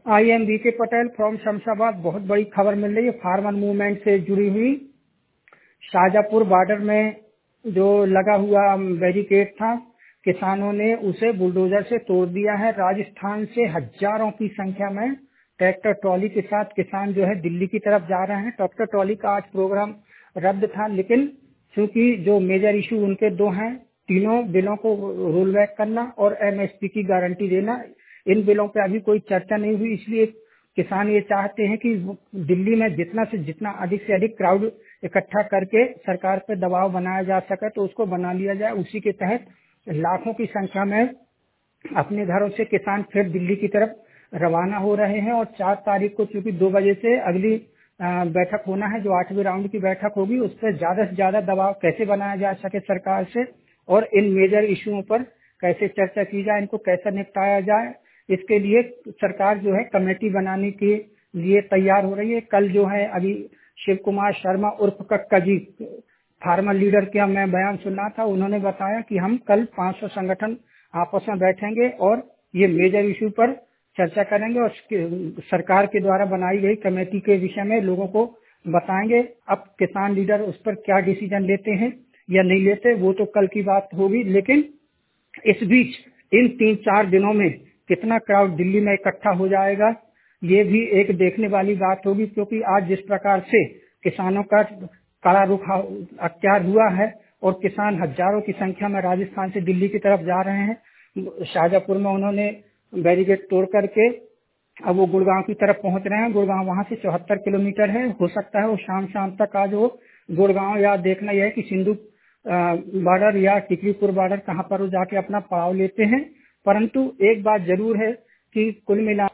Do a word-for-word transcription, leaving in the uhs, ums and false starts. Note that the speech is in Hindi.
आई एम वी के पटेल फ्रॉम शमशाबाद। बहुत बड़ी खबर मिल रही है फार्मर मूवमेंट से जुड़ी हुई। शाजापुर बॉर्डर में जो लगा हुआ बैरिकेड था, किसानों ने उसे बुलडोजर से तोड़ दिया है। राजस्थान से हजारों की संख्या में ट्रैक्टर ट्रॉली के साथ किसान जो है दिल्ली की तरफ जा रहे हैं। ट्रैक्टर ट्रॉली का आज प्रोग्राम रद्द था, लेकिन चूंकि जो मेजर इशू उनके दो हैं, तीनों बिलों को रोल बैक करना और एम एस पी की गारंटी देना, इन बिलों पे अभी कोई चर्चा नहीं हुई। इसलिए किसान ये चाहते हैं कि दिल्ली में जितना से जितना अधिक से अधिक क्राउड इकट्ठा करके सरकार पर दबाव बनाया जा सके तो उसको बना लिया जाए। उसी के तहत लाखों की संख्या में अपने घरों से किसान फिर दिल्ली की तरफ रवाना हो रहे हैं। और चार तारीख को चूंकि दो बजे से अगली अ, बैठक होना है, जो आठवीं राउंड की बैठक होगी, उस पर ज्यादा से ज्यादा दबाव कैसे बनाया जा सके सरकार से और इन मेजर इश्यूओं पर कैसे चर्चा की जाए, इनको कैसे निपटाया जाए, इसके लिए सरकार जो है कमेटी बनाने के लिए तैयार हो रही है। कल जो है अभी शिव कुमार शर्मा उर्फ कक्का जी, फार्मर लीडर का मैं बयान सुना था, उन्होंने बताया कि हम कल पाँच सौ संगठन आपस में बैठेंगे और ये मेजर इशू पर चर्चा करेंगे और सरकार के द्वारा बनाई गई कमेटी के विषय में लोगों को बताएंगे। अब किसान लीडर उस पर क्या डिसीजन लेते हैं या नहीं लेते वो तो कल की बात होगी, लेकिन इस बीच इन तीन चार दिनों में कितना क्राउड दिल्ली में इकट्ठा हो जाएगा ये भी एक देखने वाली बात होगी। क्योंकि आज जिस प्रकार से किसानों का कड़ा रुख अख्तियार हुआ है और किसान हजारों की संख्या में राजस्थान से दिल्ली की तरफ जा रहे हैं। शाजापुर में उन्होंने बैरिकेड तोड़ करके अब वो गुड़गांव की तरफ पहुंच रहे हैं। गुड़गांव वहां से चौहत्तर किलोमीटर है, हो सकता है वो शाम शाम तक आज वो गुड़गांव, या देखना यह है कि सिंधु बॉर्डर या टिकरीपुर बॉर्डर कहाँ पर वो जाके अपना पड़ाव लेते हैं। परंतु एक बात जरूर है कि कुल मिला